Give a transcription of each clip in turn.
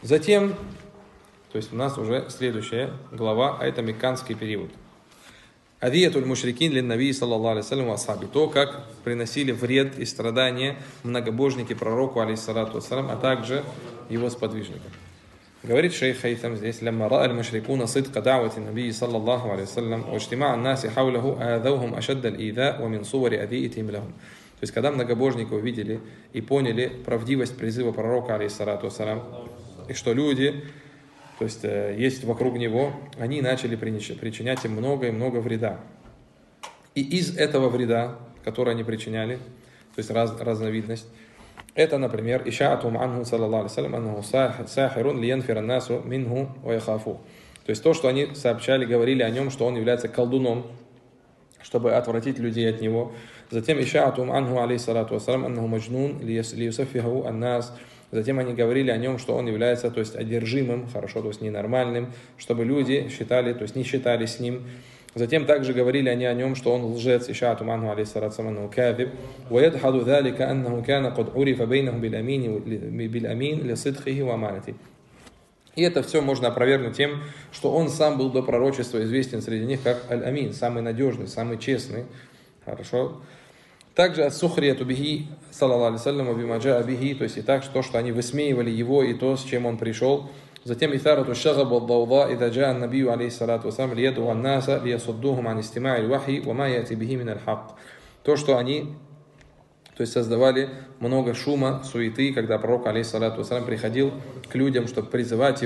Затем, то есть у нас уже следующая глава, а это мекканский период. Адиятуль мушрикин лин наби саллаллаху алейхи вассалям ва асхаби. То, как приносили вред и страдания многобожники пророку алейхиссалату вассалам, а также его сподвижникам. Говорит шейх Хайтам здесь: «Лямма ра'а аль-мушрикуна сидка да'вати наби саллаллаху алейхи вассалям ва иджтима'а ан-наси хавлаху а'адавхум ашадда аль-и'за ва мин сувари ади'итихим лахум». То есть, когда многобожники увидели и поняли правдивость призыва пророка алейхиссалату вассалам, и что люди, то есть есть вокруг него, они начали причинять им много и много вреда. И из этого вреда, который они причиняли, то есть разновидность, это, например, ишаатум анху саллаллаху алейхи вассалям аннаху сахирун лиянфира насу минху ва яхафу. То есть то, что они сообщали, говорили о нем, что он является колдуном, чтобы отвратить людей от него. Затем ишаатум анху алейхиссалату вассалям аннаху маджнун лиюсаффиху ан-нас. Затем они говорили о нем, что он является, то есть, одержимым, хорошо, то есть ненормальным, чтобы люди считали, то есть не считали с ним. Затем также говорили они о нем, что он лжец, ишаатум анху алейхиссалату вассалям кадиб, ва ядхаду залика аннаху кана кад урифа бейнахум биль-амин ли-сидхихи ва аманати. И это все можно опровергнуть тем, что он сам был до пророчества известен среди них как аль-амин, самый надежный, самый честный, хорошо. Также от сухрияту бихи, саллаллаху алейхи вассалям, бимаджа бихи, то есть и так, то, что они высмеивали его и то, с чем он пришел. Затем итарату шагаб ад-дауда, ида джаа ан-набию алейхиссалату вассалам, лияду ан-наса, лиясуддухум ан истима'и аль-вахи, ва ма яти бихи мин аль-хак. То, что они, то есть создавали много шума, суеты, когда пророк алейхиссалату вассалам приходил к людям, чтобы призывать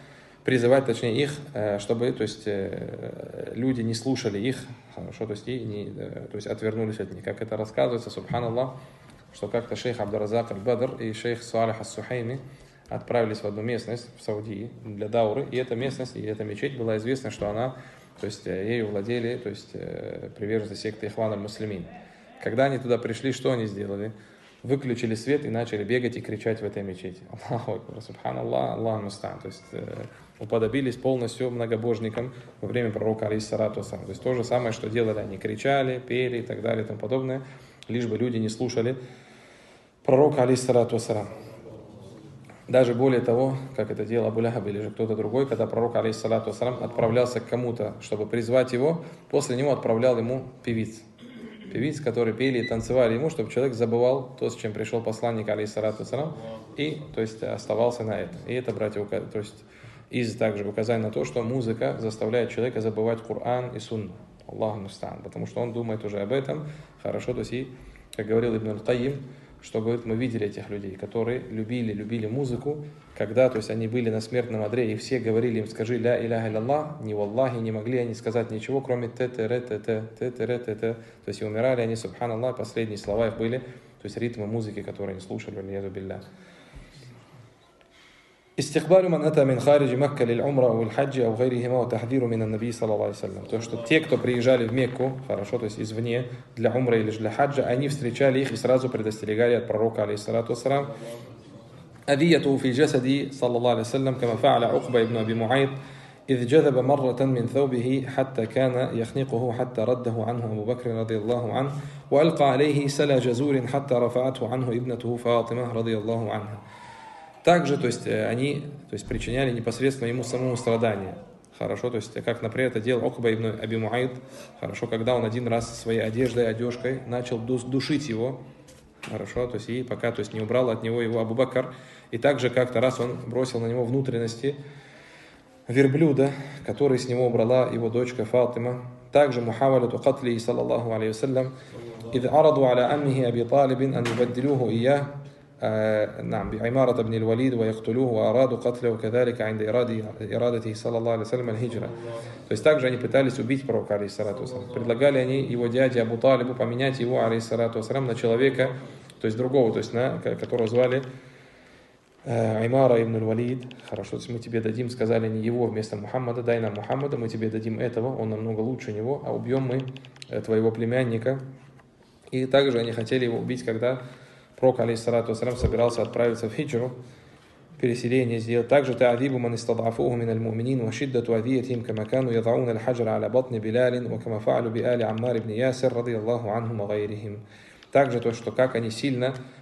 точнее их, чтобы, то есть, люди не слушали их, хорошо, то есть, то есть отвернулись от них. Как это рассказывается, субханаллах, что как-то шейх Абдуразак аль-Бадр и шейх Суалих ас-Сухайми отправились в одну местность в Саудии для дауры, и эта местность, и эта мечеть была известна, что она, то есть, ею владели, то есть, приверженцы секты Ихван аль-Муслимин. Когда они туда пришли, что они сделали? Выключили свет и начали бегать и кричать в этой мечети. Аллаху акбар, субханаллах, Аллаху муста'ан. То есть уподобились полностью многобожникам во время пророка алейхиссалату вассалам. То есть то же самое, что делали они, кричали, пели и так далее и тому подобное, лишь бы люди не слушали пророка алейхиссалату вассалам. Даже более того, как это делал Абу Лахаб или же кто-то другой, когда пророк алейхиссалату вассалам отправлялся к кому-то, чтобы призвать его, после него отправлял ему певиц, которые пели и танцевали ему, чтобы человек забывал то, с чем пришел посланник алейхиссалату вассалам, и, то есть, оставался на этом. И это, братья, то есть, из также указания на то, что музыка заставляет человека забывать Коран и Сунну. Аллаху муста'ан. Потому что он думает уже об этом. Хорошо, то есть, и, как говорил Ибн аль-Кайим, что, говорит, мы видели этих людей, которые любили музыку, когда, то есть, они были на смертном одре, и все говорили им: скажи ля иляха илlallah, ни валлахи, не могли они сказать ничего, кроме т-т-р-т-т, т-т-р-т-т. То есть, и умирали они, субханаллах, последние слова их были, то есть, ритмы музыки, которые они слушали, валиязу билля. استقبال من أتى من خارج مكة للعمرة أو الحج أو غيرهما وتحذير من النبي صلى الله عليه وسلم. То, что те, кто приезжали в Мекку, хорошо, то есть извне, для умры или для хаджа, они встречали их и сразу предостерегали от пророка, алейхиссалату вассалам. أذيته في جسدي صلى الله عليه وسلم كما فعل عقبة بن أبي معيط إذ جذب مرة من ثوبه حتى كان يخنقه حتى رده عنه أبو بكر رضي الله عنه وألقى عليه سلا جزور حتى رفعته عنه ابنته فاطمة رضي الله عنها. Также, то есть, они, то есть, причиняли непосредственно ему самому страдания. Хорошо, то есть, как, например, это делал Укба ибн Аби Муайт, хорошо, когда он один раз своей одеждой начал душить его, хорошо, то есть, и пока, то есть, не убрал от него его Абу Бакр, и также как-то раз он бросил на него внутренности верблюда, который с него убрала его дочка Фатима. Также мухаваляту катли, саллаллаху алейхи вассалям, إذ عرضوا على عمه أبي طالب أن يبدلوه إياه نعم بعمارة بن الوليد ويقتلوه وأرادوا قتله كذلك عند إرادته صلى الله عليه وسلم الهجرة. То есть также они пытались убить пророка, алейхиссалату вассалам. Предлагали они его дяде Абу Талибу поменять его, алейхиссалату вассалам, на человека, то есть другого, то есть на которого звали Аймара ибн аль-Валид. Хорошо, то есть мы тебе дадим, сказали они, его вместо Мухаммада, дай нам Мухаммада, мы тебе дадим этого, он намного лучше него, а убьем мы твоего племянника. И также они хотели его убить, когда пророк, алейхиссалату вассалам, собирался отправиться в хиджру, переселение сделать. Также та'адибу ман истадафуху мин аль-муминин ва шиддату адиятихим кама кану ядауна аль-хаджра аля батни Билалин ва кама фа'алу би али Аммар ибн Ясир радийаллаху анхум ва гайрихим. Также то, что как они сильно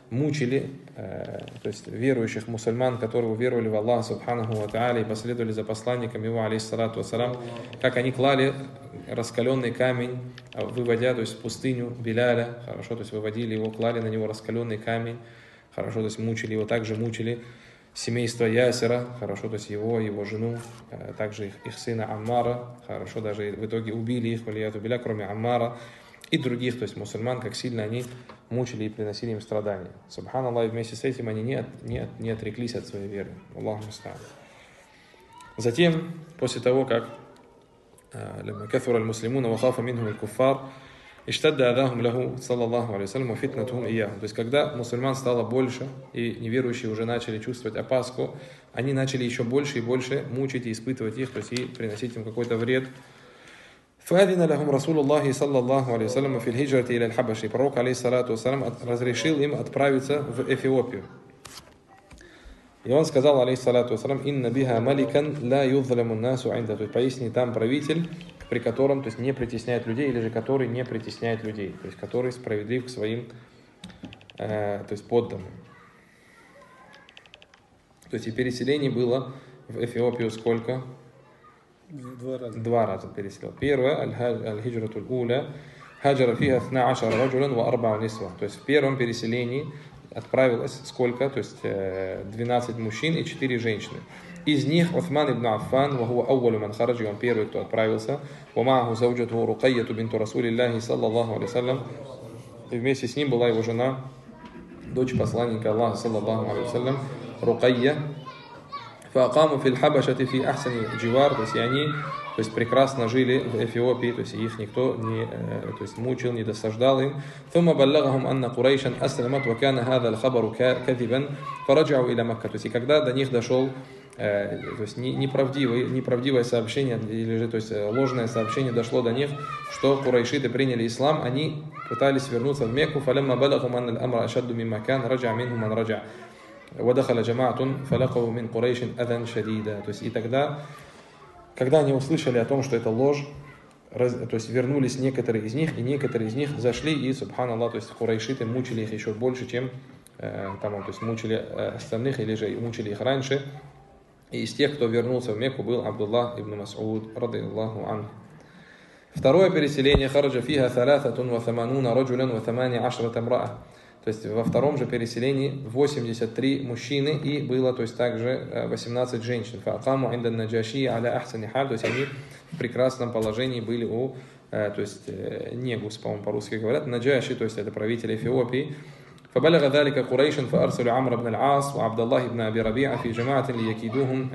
мучили, то есть верующих мусульман, которые уверовали в Аллаха Субханаху ва Тааля и последовали за посланником его, алейхиссалату вассалам, как они клали раскаленный камень, выводя, то есть в пустыню Биляля, хорошо, то есть выводили его, клали на него раскаленный камень, хорошо, то есть мучили его, также мучили семейство Ясера, хорошо, то есть его жену, также их сына Аммара, хорошо, даже в итоге убили их, валияту билля, кроме Аммара, и других, то есть мусульман, как сильно они мучили и приносили им страдания. Субханаллах, и вместе с этим они не отреклись от своей веры. Аллаху муста'ан. Затем, после того, как لما كثر المسلمون وخاف منهم الكفار اشتد أذاهم له صلى الله عليه وسلم وفتنتهم إياهم. То есть, когда мусульман стало больше, и неверующие уже начали чувствовать опаску, они начали еще больше и больше мучить и испытывать их, то есть и приносить им какой-то вред. فأذن لهم رسول الله صلى الله عليه وسلم في الهجرة إلى الحبشة. Пророк, алейхиссалату вассалам, разрешил им отправиться в Эфиопию. И он сказал, алейхиссалату вассалам, «Инна биха маликан ла юзламу насу инда». То есть, поясни, там правитель, при котором, то есть, не притесняет людей, или же который не притесняет людей, то есть, который справедлив к своим, то есть, подданным. То есть, и переселений было в Эфиопию сколько? Два раза переселил. Первое, аль-хиджратуль уля, хаджара фиха 12 раджулян ва арбау нисва. То есть в первом переселении отправилось сколько? То есть 12 мужчин и 4 женщины. Из них Уthман ибн Аффан, ва хуа аувалу ман хараджи, он первый, кто отправился. Ва мааху зауджату Рукайяту бинту Расулиллахи саллаллаху алейхи вассалям. И вместе с ним была его жена, дочь посланника Аллаха саллаллаху алейхи вассалям, Рукайя. فأقاموا في الحبشة في أحسن جوار, то есть и они, то есть прекрасно жили в Эфиопии, то есть их никто не, то есть мучил, не досаждал им. ثم بلغهم أن قريشا أسلمت وكان هذا الخبر كذبا فرجعوا إلى مكة. То есть и когда до них дошел, то есть неправдивое сообщение, или же, то есть ложное сообщение дошло до них, что курайшиты приняли ислам, они пытались вернуться в Мекку. فلما بلغهم أن الأمر أشد مما كان رجع منهم من رجع. وَدَخَلَ جَمَاعَةٌ فَلَقَوْا مِنْ قُرَيْشٍ أَذًا شَدِيدًا. То есть и тогда, когда они услышали о том, что это ложь, то есть вернулись некоторые из них, и некоторые из них зашли, и, субханаллах, то есть курайшиты мучили их еще больше, чем там, то есть мучили остальных, или же мучили их раньше. И из тех, кто вернулся в Мекку, был Абдуллах ибн Мас'уд, радийаллаху анху. Второе переселение, хараджа фиха 83 раджулян ва 18 имра'a. То есть во втором же переселении 83 мужчины и было, то есть также 18 женщин. فَأَقَامُوا عِنْدَ النَّجَاشِيِّ عَلَى أَحْسَنِ حَالٍ. То есть они в прекрасном положении были у, то есть Негус, по-моему, по-русски говорят, Наджаши, то есть это правитель Эфиопии. فبلغ ذلك قريش فأرسلوا عمرو بن العاص وعبد الله بن أبي ربيعة في جماعة ليكيدوهم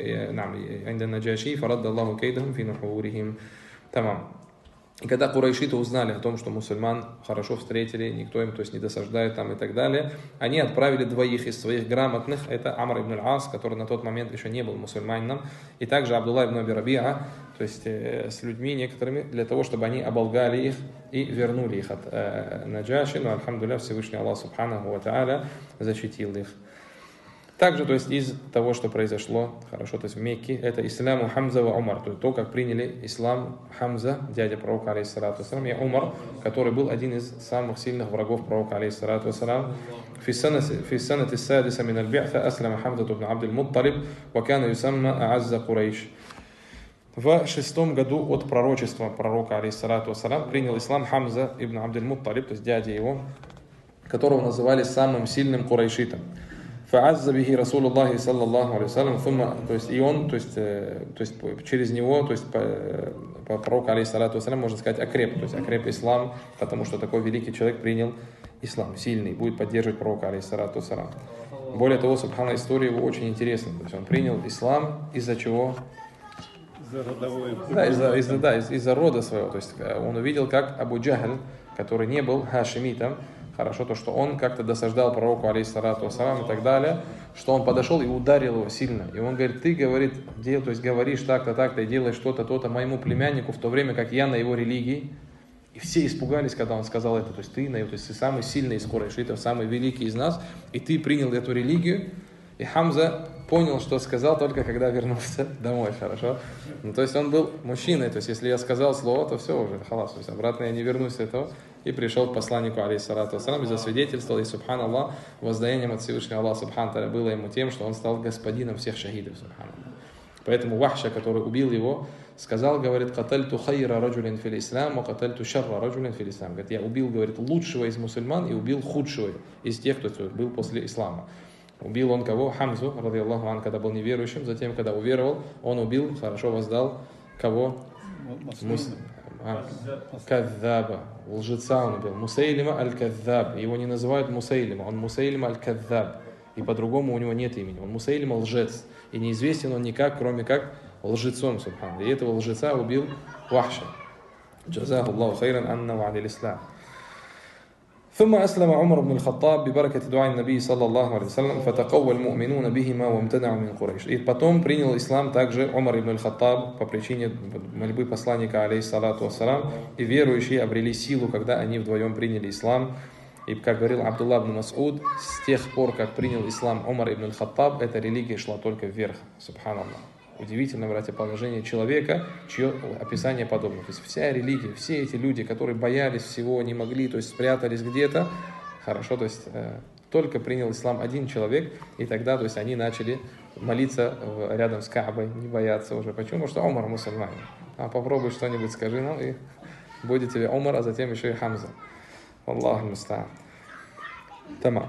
عند النجاشي فرد الله كيدهم في نحورهم. تمام. И когда курайшиты узнали о том, что мусульман хорошо встретили, никто им, то есть, не досаждает там и так далее, они отправили двоих из своих грамотных, это Амр ибн аль-Ас, который на тот момент еще не был мусульманином, и также Абдулла ибн Аби Рабиа, то есть с людьми некоторыми, для того, чтобы они оболгали их и вернули их от Наджаши, но, альхамдулилля, Всевышний Аллах Субханаху ва Тааля защитил их. Также, то есть из того, что произошло, хорошо, то есть в Мекке, это исламу Хамза ва Умар, то есть то, как приняли ислам Хамза, дядя пророка, алейхиссалату вассалам, и Умар, который был один из самых сильных врагов пророка, алейхиссалату вассалам. في السنة السادسة من البعثة أسلم حمزة بن عبد المطلب وكان يسمى أعز قريش. В 6 году от пророчества пророка, алейхиссалату вассалам, принял ислам Хамза ибн Абдуль-Мутталиб, то есть дядя его, которого называли самым сильным курайшитом. فعز به رسول الله صلى الله عليه وسلم ثم, то есть и он, то есть через него, то есть по пророку, алейхиссалату вассалам, можно сказать, окреп ислам, потому что такой великий человек принял ислам, сильный, будет поддерживать пророка, алейхиссалату вассалам. Более того, субхана, история его очень интересна, то есть он принял ислам из-за чего? Из-за рода своего, то есть он увидел, как Абу Джахль, который не был хашимитом, хорошо, то, что он как-то досаждал пророку, алейхиссалату вассалам, и так далее, что он подошел и ударил его сильно. И он говорит, ты, говорит, то есть говоришь так-то и делаешь что-то, то-то моему племяннику, в то время как я на его религии. И все испугались, когда он сказал это. То есть ты самый сильный из курайшитов, самый великий из нас, и ты принял эту религию. И Хамза понял, что сказал только когда вернулся домой, хорошо? Ну, то есть он был мужчиной, то есть если я сказал слово, то все уже, халас, то есть обратно я не вернусь с этого. И пришел к посланнику, алейхиссалату вассалам, и засвидетельствовал, и, субханаллах, воздаянием от Всевышнего Аллаха, субхану было ему тем, что он стал господином всех шахидов, субханаллах. Поэтому Вахша, который убил его, сказал, говорит, «Катальту хайра раджулин фил ислам, а катальту шарра раджулин фил ислам». Говорит, я убил, говорит, лучшего из мусульман и убил худшего из тех, кто был после ислама. Убил он кого? Хамзу, ради Аллаху ан, когда был неверующим. Затем, когда уверовал, он убил, хорошо воздал кого? Каддаба. Лжеца он убил. Мусейлима аль-Каддаб. Его не называют Мусейлима, он Мусейлима аль-Каддаб. И по-другому у него нет имени. Он Мусейлима лжец. И неизвестен он никак, кроме как лжецом, субхан. И этого лжеца убил Вахша. Джазаху Аллаху хайран анна ва алил ислам. ثم أسلم عمر بن الخطاب ببركة دعاء النبي صلى الله عليه وسلم فتقوى المؤمنون بهما وامتنعوا من قريش. И потом принял ислам также Умар ибн аль-Хаттаб по причине мольбы посланника, алейхиссалату вассалам, и верующие обрели силу, когда они вдвоем приняли ислам. И как говорил Абдулла ибн Мас'уд, с тех пор, как принял ислам Умар ибн аль-Хаттаб, эта религия шла только вверх. Субханаллах. Удивительно, братья, положение человека, чье описание подобно. То есть вся религия, все эти люди, которые боялись всего, не могли, то есть спрятались где-то, хорошо, то есть только принял ислам один человек, и тогда, то есть они начали молиться рядом с Каабой, не бояться уже. Почему? Потому что Умар мусульманин. А попробуй что-нибудь скажи нам, и будет тебе Умар, а затем еще и Хамза. Аллаху муста'ан. Тамам.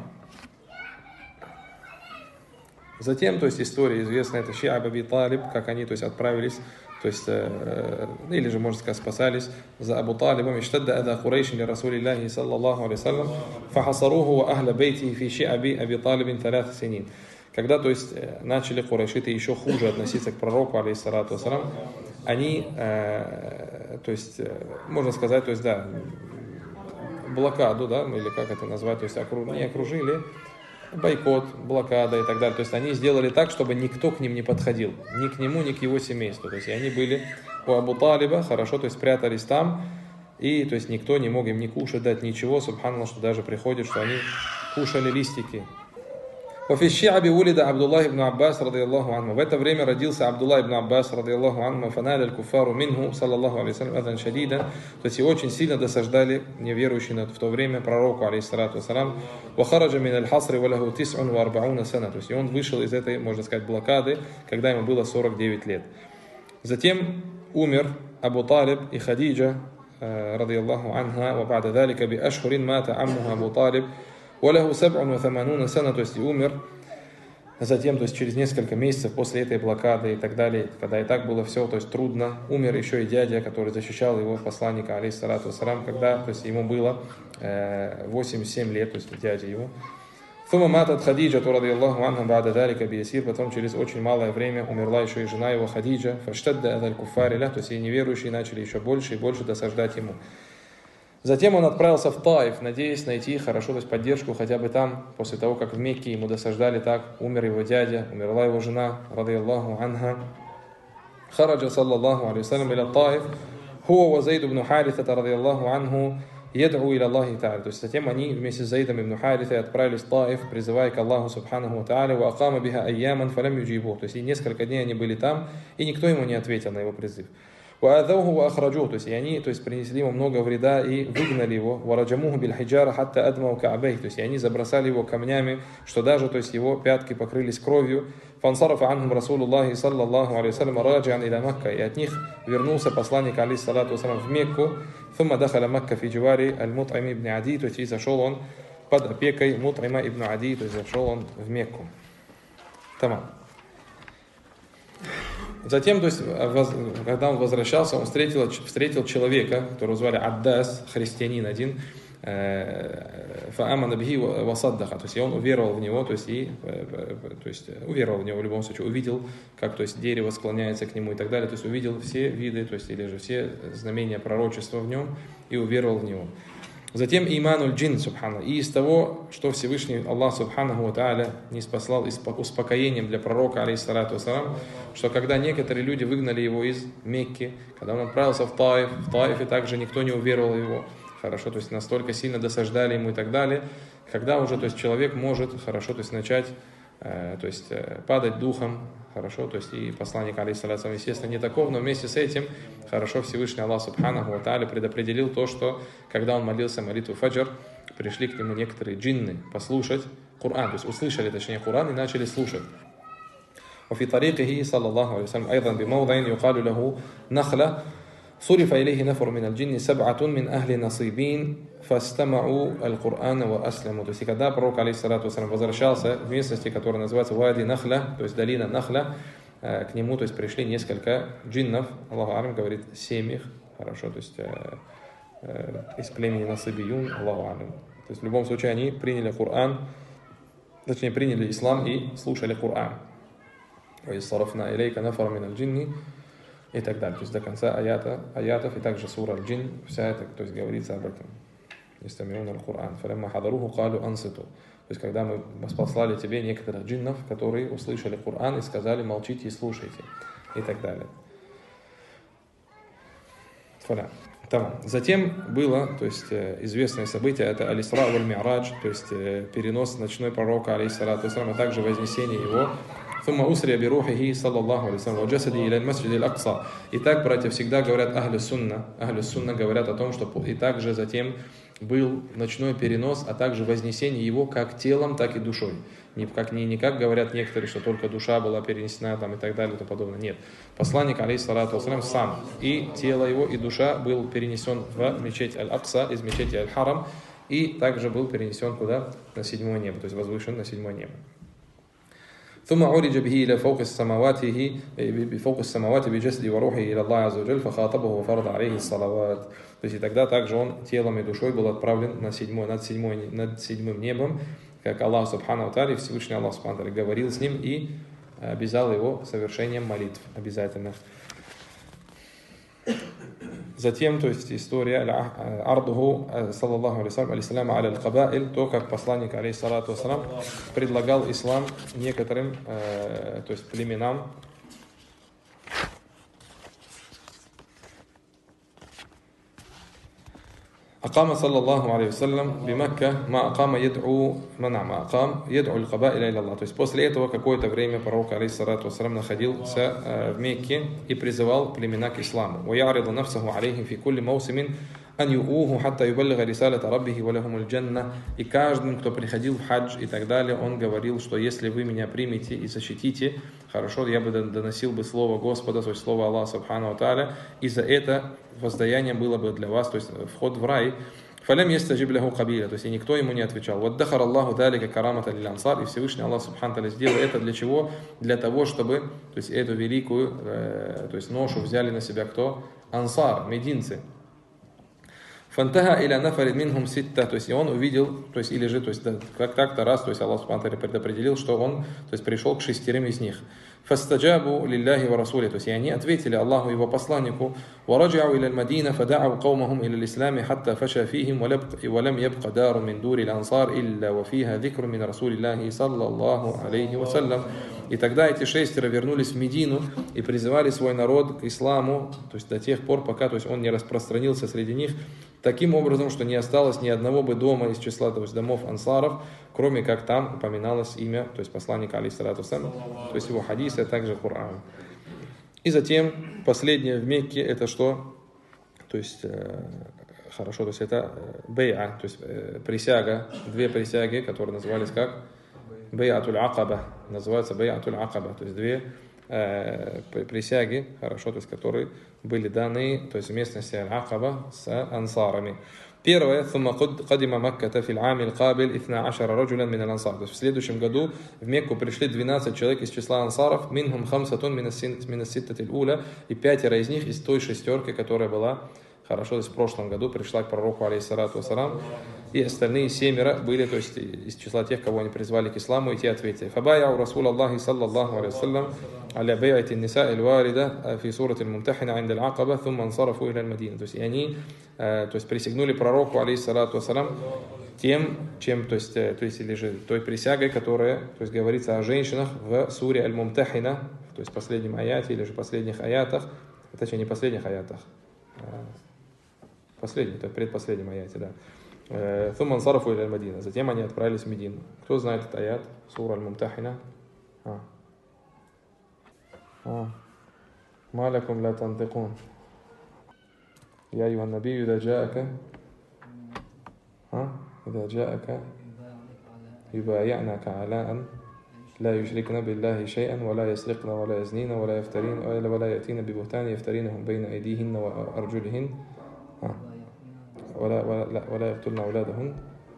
Затем, то есть история известная, это Ши'аб Аби Талиб, как они, то есть отправились, то есть, или же, можно сказать, спасались за Абу Талибом. «Иштадда ада Курейшин ли Расулиллахи саллаллаху алейхи саллям, фахасаруху ва ахля бейти фи Ши'аби Аби Талибин талят синин». Когда, то есть, начали курайшиты еще хуже относиться к пророку, алейхиссалату вассалам, они, то есть, можно сказать, то есть, да, блокаду, да, или как это назвать, то есть, не окружили, бойкот, блокада и так далее. То есть они сделали так, чтобы никто к ним не подходил. Ни к нему, ни к его семейству. То есть они были у Абу Талиба, хорошо, то есть прятались там. И то есть никто не мог им ни кушать, дать ничего. Субханаллах, что даже приходит, что они кушали листики. وفي الشعب ولد عبد الله بن عباس رضي الله عنه. В это время родился Абдулла ибн Аббас رضي الله عنه. فنال الكفار منه صلى الله عليه وسلم أذًا شديدا. То есть и очень сильно досаждали неверующие в то время пророку, алейхиссалату вассалам. وخرج من الحصر وله 49 سنة. То есть и он вышел из этой, можно сказать, блокады, когда ему было 49 лет. Затем умер Абу Талиб и Хадиджа رضي الله عنها. وبعد ذلك بأشهر مات عمها أبو طالب. وله 87 سنة, то есть и умер. Затем, то есть через несколько месяцев после этой блокады и так далее, когда и так было все, то есть трудно, умер еще и дядя, который защищал его посланника, алейхиссалату вассалам, когда, то есть ему было 87 лет, то есть дядя его. ثم ماتت خديجة رضي الله عنها بعد ذلك بيسير. Потом через очень малое время умерла еще и жена его Хадиджа. فاشتد أذى الكفار له, то есть и неверующие начали еще больше и больше досаждать ему. Затем он отправился в Таиф, надеясь найти хорошо, то есть поддержку хотя бы там, после того, как в Мекке ему досаждали так, умер его дядя, умерла его жена, ради Аллаху анха. Хараджа саллаллаху алейхи вассалям иля Таиф, хуа ва Зайд ибн Харитата ради Аллаху анху, яд'у иля Аллахи та'аля. То есть затем они вместе с Заидом ибн Харитой отправились в Таиф, призывая к Аллаху субханаху ва та'аля, ва акама биха айяман фалям юджибу. То есть и несколько дней они были там, и никто ему не ответил на его призыв. То есть и они, то есть принесли ему много вреда и выгнали его. То есть и они забросали его камнями, что даже, то есть его пятки покрылись кровью. И от них вернулся посланник, алейхиссалату вассалам, в Мекку. То есть и зашел он под опекой Мут'има ибн Ади, то есть зашел он в Мекку. Тамам. Затем, то есть, когда он возвращался, он встретил человека, которого звали Аддас, христианин один, фаамана бихи васаддаха, то есть и он уверовал в него, то есть уверовал в него в любом случае, увидел, как, то есть, дерево склоняется к нему и так далее, то есть увидел все виды, то есть или же все знамения пророчества в нем и уверовал в него. Затем имануль джин, субхана, и из того, что Всевышний Аллах, субханаху ва тааля, не спаслал успокоением для пророка, алейхиссалату вассалам, что когда некоторые люди выгнали его из Мекки, когда он отправился в Таифе также никто не уверовал в его, хорошо, то есть настолько сильно досаждали ему и так далее, когда уже, то есть человек может, хорошо, то есть начать то есть падать духом, хорошо, то есть и посланник, алейхиссалату, естественно, не таков, но вместе с этим, хорошо, Всевышний Аллах Субханаху ва Тааля предопределил то, что когда он молился молитву фаджр, пришли к нему некоторые джинны послушать Коран, то есть услышали, точнее, Коран и начали слушать. وفي طريقه صلى الله عليه وسلم أيضا بموضع يقال له نخلة صرف إليه نفر من الجن 7 من أهل نصيبين فاستمعوا القرآن وأسلموا. То есть, когда пророк, алейхиссалату вассалям, возвращался в местности, которая называется Вади Нахля, то есть долина Нахля, к нему, то есть, пришли несколько джиннов, Аллаху алям, говорит, 7 их, хорошо, то есть, из племени Насибиюн, Аллаху алям. То есть, в любом случае, они приняли Коран, точнее, приняли ислам и слушали Коран. وَإِصْصَرَفْنَا إِلَيْكَ نَفَرَ مِنَ الْجِنِّ и так далее. То есть до конца аятов, и также сура Аль-Джин, вся это, то есть говорится об этом. يَسْتَمِعُونَ الْقُرْآنَ فَلَمَّا حَضَرُوهُ قَالُوا أَنْصِتُوا. То есть когда мы послали тебе некоторых джиннов, которые услышали Коран и сказали, молчите и слушайте, и так далее. Затем было, то есть известное событие, это Аль-Исра валь-Ми'радж, то есть перенос ночной пророка, алейхиссалату вассалям, а также вознесение его. ثم أسري بروحه صلى الله عليه وسلم وجسده إلى المسجد الأقصى. Итак, братья, всегда говорят Ахлю Сунна говорят о том, что и также затем был ночной перенос, а также вознесение его как телом, так и душой. Не как говорят некоторые, что только душа была перенесена там, и так далее и тому подобное. Нет. Посланник, алейхиссалату вассалям, сам и тело его, и душа был перенесен в мечеть Аль-Акса, из мечети Аль-Харам, и также был перенесен куда? На 7 небо, то есть возвышен на 7 небо. ثم عرج به إلى فوق السماوات بجسده وروحه إلى الله عز وجل فخاطبه وفرض عليه الصلوات. То есть и тогда также он телом и душой был отправлен над седьмым небом, как Аллах Субхану ва Тааля, Всевышний Аллах Субхану ва Тааля говорил с ним и обязал его совершением молитв обязательных. Затем, то есть история Ардуху, саллаллаху алейсалям, аля аль-кабаиль, то, как посланник, алейхиссалату вассалам, предлагал ислам некоторым, то есть племенам. أقام صلى الله عليه وسلم بمكة ما أقام يدعو القبائل إلى الله. То есть после этого какое-то время пророк, алейхиссалату вассалам, находился в Мекке и призывал племена к исламу. ويعرض نفسه عليهم في كل موسم أن يؤوه حتى يبلغ رسالة ربه ولهم الجنة. И каждый, кто приходил в хадж и так далее, он говорил, что если вы меня примете и защитите, хорошо, я бы доносил бы слово Господа, то есть слово Аллаха Субхану ва Тааля, и за это воздаяние было бы для вас, то есть вход в рай. فَلَمْ يَسْتَجِبْ لَهُ قَبِيلًا. То есть и никто ему не отвечал. وَادَّخَرَ اللَّهُ ذَلِكَ كَرَامَةً لِلْأَنصَارِ. И Всевышний Аллах Субхану ва Тааля сделал это для чего? Для того, чтобы, то есть эту великую, то есть ношу взяли на себя кто? Ансар, мединцы. Фантаха иля нафарид минхум ситта, то есть и он увидел, то есть или же, то есть как так-то раз, то есть Аллах Субхану ва Тааля предопределил, что он, то есть пришел к 6 из них. فاستجابوا لله ورسوله, то есть и они ответили Аллаху и его посланнику. ورجعوا إلى المدينة فدعوا قومهم إلى الإسلام حتى فشى فيهم ولم يبق دار من دور الأنصار إلا وفيها ذكر من رسول الله صلى الله عليه وسلم. И тогда эти 6 вернулись в Медину и призывали свой народ к исламу, то есть до тех пор, пока, то есть он не распространился среди них, таким образом, что не осталось ни одного бы дома из числа, то есть домов ансаров, кроме как там упоминалось имя, то есть посланника, алейхиссалату вассалям, то есть его хадисы, а также Коран. И затем последнее в Мекке это что? То есть хорошо, то есть это бей'a, то есть присяга, 2 присяги, которые назывались как бей'атуль акаба, называется бей'атуль акаба, то есть 2 присяги, хорошо, то есть которые были даны, то есть в местности Аль-Акаба с ансарами. Первое, ثم قدم مكة في العام القابل 12 رجلا من الأنصار. То есть в следующем году в Мекку пришли 12 человек из числа ансаров, منهم 5 من الستة الأولى, и 5 из них из той 6, которая была, хорошо, то есть в прошлом году пришла к пророку, алейхиссалату вассалам, и остальные 7 были, то есть из числа тех, кого они призвали к исламу, и те ответили. فبايعوا رسول الله صلى الله عليه وسلم على بيعة النساء الواردة في سورة الممتحنة عند العقبة ثم انصرفوا إلى المدينة. То есть и они, то есть присягнули пророку, алейхиссалату вассалам, тем, чем, то есть или же той присягой, которая, то есть говорится о женщинах в суре Аль-Мумтахина, то есть последнем аяте или же последних аятах, точнее не последних аятах, последний, то есть предпоследнем аяте, да. ثم انصرفوا إلى المدينة. Затем они отправились в Медину. Кто знает этот аят? Сура Аль-Мумтахина. ما لكم لا تنطقون يا أيها النبي إذا جاءك يبايعنك على أن لا يشركن بالله شيئا ولا يسرقن ولا يزنين ولا يفترين ولا يأتين ببهتان يفترينهم بين أيديهن وأرجلهن ولا يقتلن أولادهن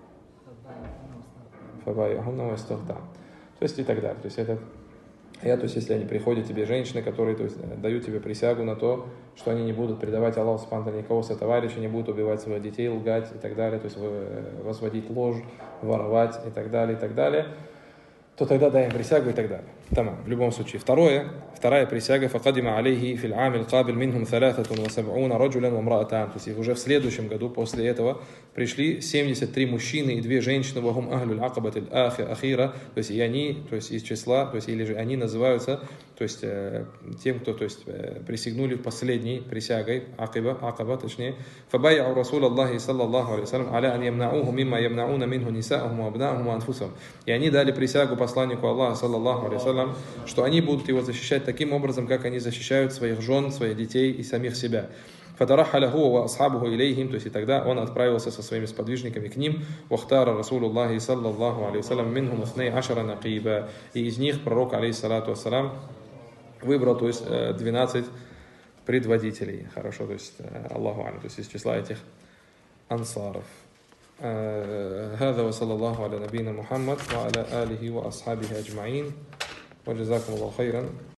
فبايعهن واستخدع. То есть и так далее. То есть это то есть если они приходят тебе женщины, которые, то есть, дают тебе присягу на то, что они не будут предавать Аллаху субхану ва тааля никого сотоварища, не будут убивать своих детей, лгать и так далее, то есть возводить ложь, воровать и так далее, то тогда дай им присягу и так далее. Тамам. В любом случае. Вторая присяга. فَقَدِمَ عَلَيْهِ فِي الْعَامِ الْقَابِلِ مِنْهُمْ 73 رَجُلًا وَامْرَأَتَانِ. То есть уже в следующем году после этого пришли 73 мужчины и 2 женщины. وَهُمْ أَهْلُ الْعَقَبَةِ الْآخِرَةِ. То есть и они, то есть из числа, то есть или же они называются, то есть тем, кто, то есть присягнули последней присягой, акаба, точнее. فَبَايَعُوا رَسُولَ اللَّهِ صلى الله عليه وسلم على أن يمنعوه مما يمنعون منه نساءهم وأبناءهم وأنفسهم. И они дали присягу посланнику Аллаха, саллаллаху алейхи вассалям, что они будут его защищать таким образом, как они защищают своих жен, своих детей и самих себя. فَتَرَحَّلَ هُوَ وَأَصْحَابُهُ إِلَيْهِمْ. То есть и тогда он отправился со своими сподвижниками к ним. وَاخْتَارَ رَسُولُ اللَّهِ صلى الله عليه وسلم منهم 12 نقيبا. И из них пророк, алейхиссалату вассалам, выбрал, то есть 12 предводителей. Хорошо, то есть Аллаху алям, то есть из числа этих ансаров. هذا وصلى الله على نبينا محمد وعلى آله وأصحابه أجمعين وجزاكم الله خيرا.